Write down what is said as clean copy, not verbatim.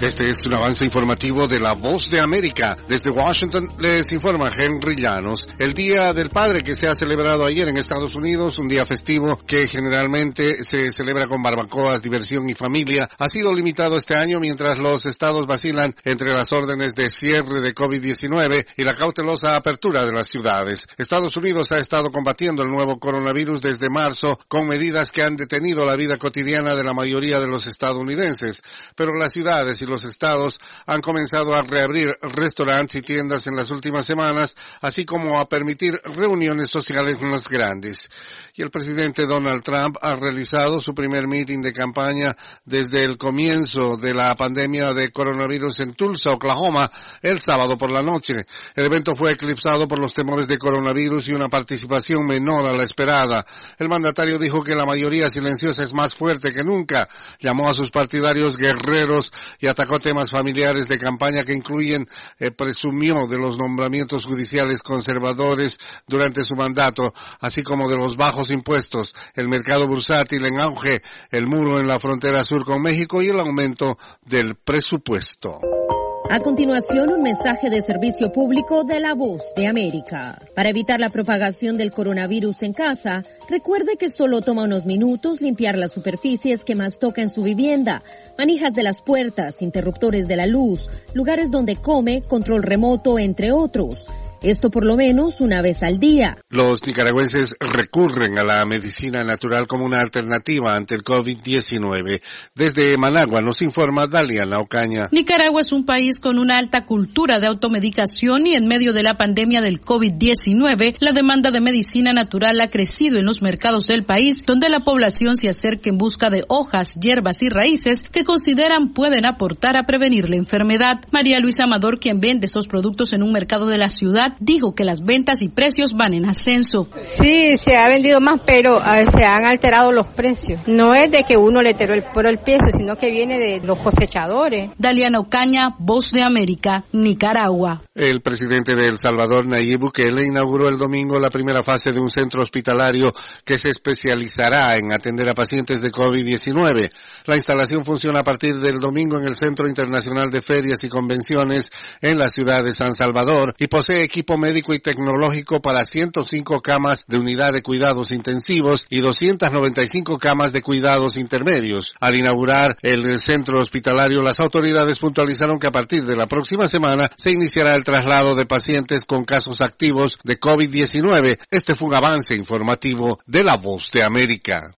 Este es un avance informativo de La Voz de América. Desde Washington les informa Henry Llanos. El Día del Padre que se ha celebrado ayer en Estados Unidos, un día festivo que generalmente se celebra con barbacoas, diversión y familia, ha sido limitado este año mientras los estados vacilan entre las órdenes de cierre de COVID-19 y la cautelosa apertura de las ciudades. Estados Unidos ha estado combatiendo el nuevo coronavirus desde marzo con medidas que han detenido la vida cotidiana de la mayoría de los estadounidenses, pero las ciudades y los estados han comenzado a reabrir restaurantes y tiendas en las últimas semanas, así como a permitir reuniones sociales más grandes. Y el presidente Donald Trump ha realizado su primer meeting de campaña desde el comienzo de la pandemia de coronavirus en Tulsa, Oklahoma, el sábado por la noche. El evento fue eclipsado por los temores de coronavirus y una participación menor a la esperada. El mandatario dijo que la mayoría silenciosa es más fuerte que nunca, llamó a sus partidarios guerreros y atacó temas familiares de campaña que incluyen, presumió de los nombramientos judiciales conservadores durante su mandato, así como de los bajos impuestos, el mercado bursátil en auge, el muro en la frontera sur con México y el aumento del presupuesto. A continuación, un mensaje de servicio público de La Voz de América. Para evitar la propagación del coronavirus en casa, recuerde que solo toma unos minutos limpiar las superficies que más toca en su vivienda, manijas de las puertas, interruptores de la luz, lugares donde come, control remoto, entre otros. Esto por lo menos una vez al día. Los nicaragüenses recurren a la medicina natural como una alternativa ante el COVID-19. Desde Managua nos informa Daliana Ocaña. Nicaragua es un país con una alta cultura de automedicación y en medio de la pandemia del COVID-19, la demanda de medicina natural ha crecido en los mercados del país, donde la población se acerca en busca de hojas, hierbas y raíces que consideran pueden aportar a prevenir la enfermedad. María Luisa Amador, quien vende estos productos en un mercado de la ciudad, dijo que las ventas y precios van en ascenso. Sí, se ha vendido más, pero se han alterado los precios. No es de que uno le tiró el precio, sino que viene de los cosechadores. Daliana Ocaña, Voz de América, Nicaragua. El presidente de El Salvador, Nayib Bukele, inauguró el domingo la primera fase de un centro hospitalario que se especializará en atender a pacientes de COVID-19. La instalación funciona a partir del domingo en el Centro Internacional de Ferias y Convenciones en la ciudad de San Salvador y posee equipo médico y tecnológico para 105 camas de unidad de cuidados intensivos y 295 camas de cuidados intermedios. Al inaugurar el centro hospitalario, las autoridades puntualizaron que a partir de la próxima semana se iniciará el traslado de pacientes con casos activos de COVID-19. Este fue un avance informativo de La Voz de América.